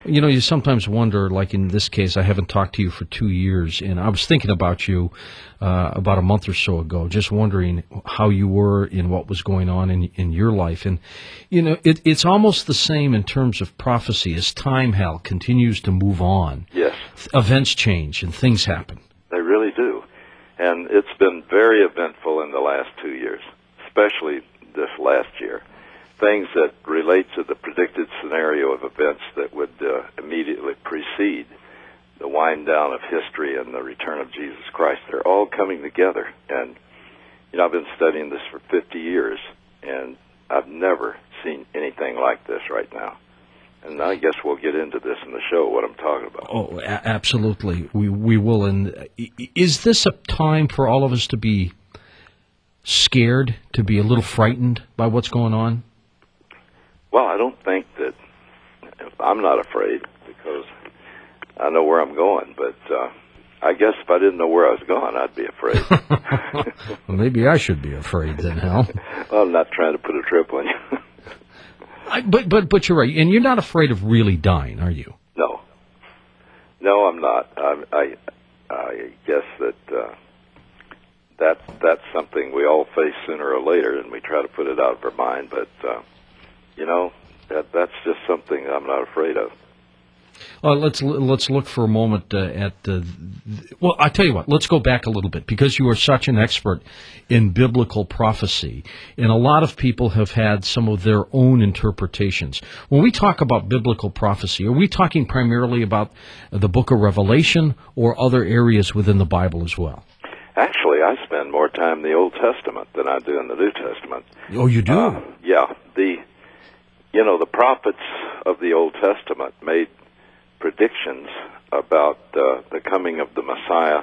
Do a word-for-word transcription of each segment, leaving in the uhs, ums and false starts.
You know, you sometimes wonder, like in this case, I haven't talked to you for two years, and I was thinking about you uh, about a month or so ago, just wondering how you were and what was going on in in your life. And, you know, it, it's almost the same in terms of prophecy. As time, Hal, continues to move on, yes, events change and things happen. They really do. And it's been very eventful in the last two years, especially this last year. Things that relate to the predicted scenario of events that would uh, immediately precede the wind down of history and the return of Jesus Christ. They're all coming together. And, you know, I've been studying this for fifty years, and I've never seen anything like this right now. And I guess we'll get into this in the show, what I'm talking about. Oh, a- absolutely. We, we will. And is this a time for all of us to be scared, to be a little frightened by what's going on? Well, I don't think that I'm not afraid because I know where I'm going, but uh, I guess if I didn't know where I was going, I'd be afraid. Well, maybe I should be afraid then, Hal. Well, I'm not trying to put a trip on you. I, but but but you're right, and you're not afraid of really dying, are you? No, no, I'm not. I I, I guess that uh, that that's something we all face sooner or later, and we try to put it out of our mind, but. Uh, You know, that that's just something I'm not afraid of. Uh, let's let's look for a moment uh, at the. Well, I tell you what. Let's go back a little bit because you are such an expert in biblical prophecy, and a lot of people have had some of their own interpretations. When we talk about biblical prophecy, are we talking primarily about the Book of Revelation or other areas within the Bible as well? Actually, I spend more time in the Old Testament than I do in the New Testament. Oh, you do? Uh, yeah, the. You know, the prophets of the Old Testament made predictions about uh, the coming of the Messiah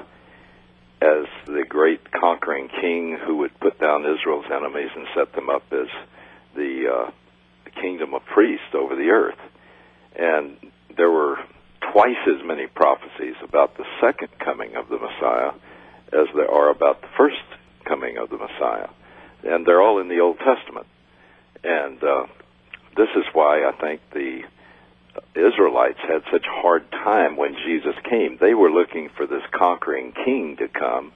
as the great conquering king who would put down Israel's enemies and set them up as the, uh, the kingdom of priests over the earth. And there were twice as many prophecies about the second coming of the Messiah as there are about the first coming of the Messiah. And they're all in the Old Testament. And uh, this is why I think the Israelites had such a hard time when Jesus came. They were looking for this conquering king to come,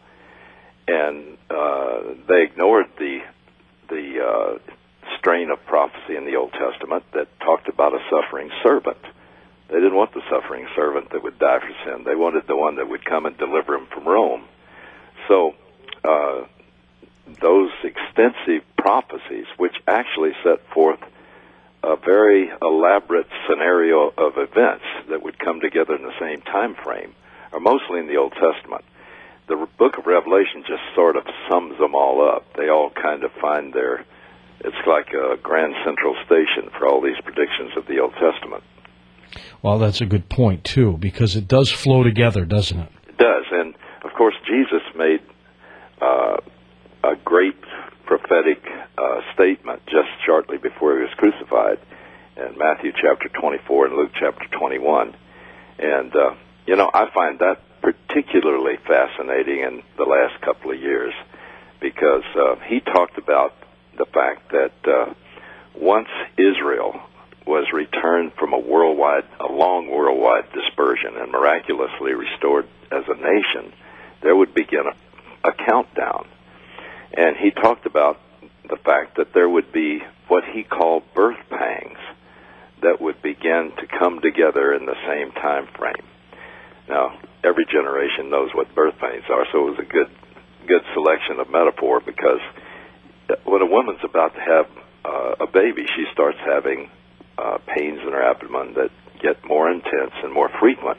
and uh, they ignored the the uh, strain of prophecy in the Old Testament that talked about a suffering servant. They didn't want the suffering servant that would die for sin. They wanted the one that would come and deliver them from Rome. So uh, those extensive prophecies, which actually set forth a very elaborate scenario of events that would come together in the same time frame, are mostly in the Old Testament. The book of Revelation just sort of sums them all up. They all kind of find their, it's like a grand central station for all these predictions of the Old Testament. Well, that's a good point, too, because it does flow together, doesn't it? It does, and of course Jesus made uh, a great prophetic uh, statement just shortly before he was crucified in Matthew chapter twenty-four and Luke chapter twenty-one. And, uh, you know, I find that particularly fascinating in the last couple of years because uh, he talked about the fact that uh, once Israel was returned from a worldwide, a long worldwide dispersion and miraculously restored as a nation, there would begin a, a countdown. And he talked about the fact that there would be what he called birth pangs that would begin to come together in the same time frame. Now, every generation knows what birth pains are, so it was a good good selection of metaphor because when a woman's about to have uh, a baby, she starts having uh, pains in her abdomen that get more intense and more frequent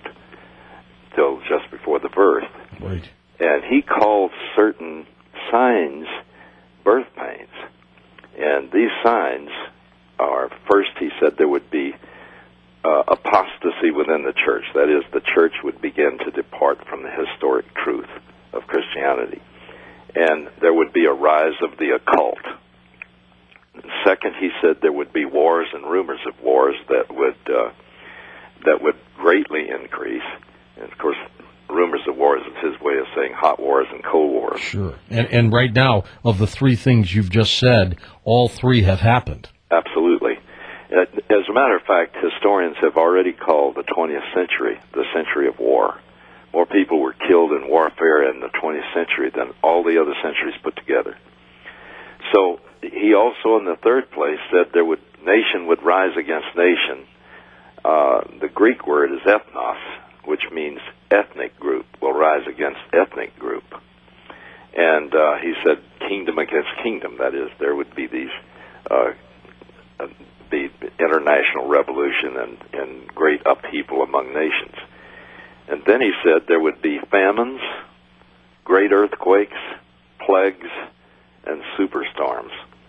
till just before the birth. Right. And he called certain signs birth pains. And these signs are, first he said there would be uh, apostasy within the church. That is, the church would begin to depart from the historic truth of Christianity. And there would be a rise of the occult. Second, he said there would be wars and rumors of wars that would uh, that would greatly increase. And, of course, rumors of wars is his way of saying hot wars and cold wars. Sure. And, and right now, of the three things you've just said, all three have happened. Absolutely. As a matter of fact, historians have already called the twentieth century the century of war. More people were killed in warfare in the twentieth century than all the other centuries put together. So he also, in the third place, said there would nation would rise against nation. Uh, the Greek word is ethnos, which means ethnic group, will rise against ethnic group. And uh, he said kingdom against kingdom. That is, there would be these uh, the international revolution and, and great upheaval among nations. And then he said there would be famines, great earthquakes, plagues, and superstorms.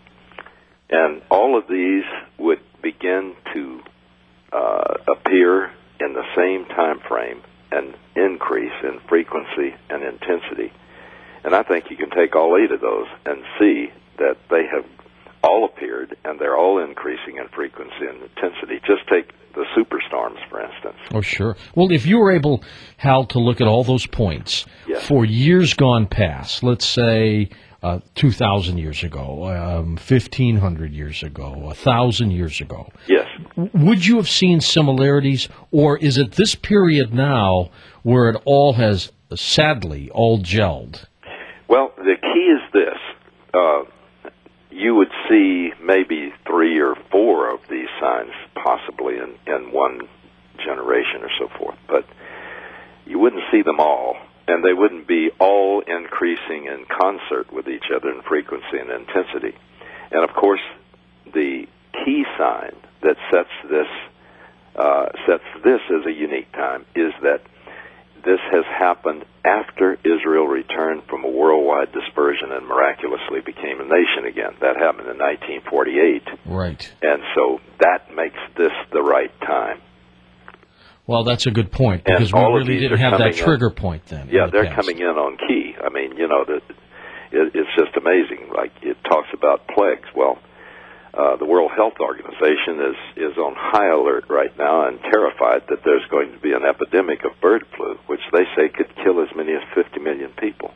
And all of these would begin to uh, appear in the same time frame and increase in frequency and intensity. And I think you can take all eight of those and see that they have all appeared, and they're all increasing in frequency and intensity. Just take the superstorms, for instance. Oh, sure. Well, if you were able, Hal, to look at all those points yes. for years gone past, let's say uh, two thousand years ago, um, fifteen hundred years ago, one thousand years ago. Yes. Would you have seen similarities, or is it this period now where it all has, sadly, all gelled? Well, the key is this. Uh, you would see maybe three or four of these signs possibly in, in one generation or so forth, but you wouldn't see them all, and they wouldn't be all increasing in concert with each other in frequency and intensity. And, of course, the key sign that sets this uh, sets this as a unique time is that this has happened after Israel returned from a worldwide dispersion and miraculously became a nation again. That happened in nineteen forty-eight. Right. And so that makes this the right time. Well, that's a good point, because we really didn't have that trigger point then. Yeah, they're coming in on key. I mean, you know, the, it, it's just amazing. Like, it talks about plagues. Well, Uh, the World Health Organization is, is on high alert right now and terrified that there's going to be an epidemic of bird flu, which they say could kill as many as fifty million people.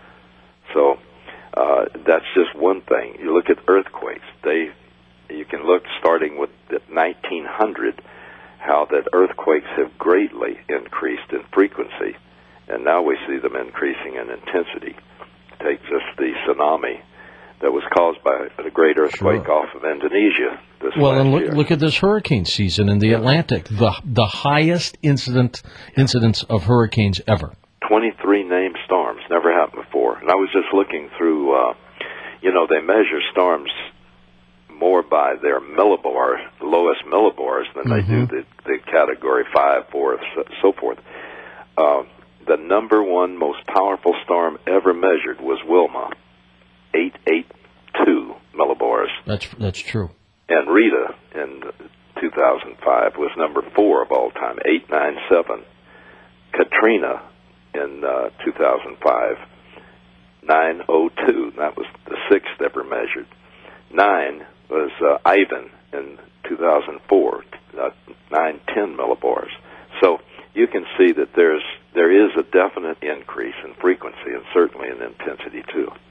So uh, that's just one thing. You look at earthquakes. They, you can look starting with nineteen hundred, how that earthquakes have greatly increased in frequency, and now we see them increasing in intensity. Take just the tsunami that was caused by a great earthquake sure. off of Indonesia this well, last and look, year. look at this hurricane season in the yeah. Atlantic, the the highest incident incidence of hurricanes ever. twenty-three named storms, never happened before. And I was just looking through, uh, you know, they measure storms more by their millibars, lowest millibars, than mm-hmm. they do the, the category five, four, so, so forth. Uh, the number one most powerful storm ever measured was Wilma. eight eighty-two millibars. That's that's true. And Rita in two thousand five was number four of all time, eight ninety-seven. Katrina in uh, two thousand five, nine oh two. That was the sixth ever measured. Nine was uh, Ivan in two thousand four, uh, nine ten millibars. So you can see that there's there is a definite increase in frequency and certainly in intensity too.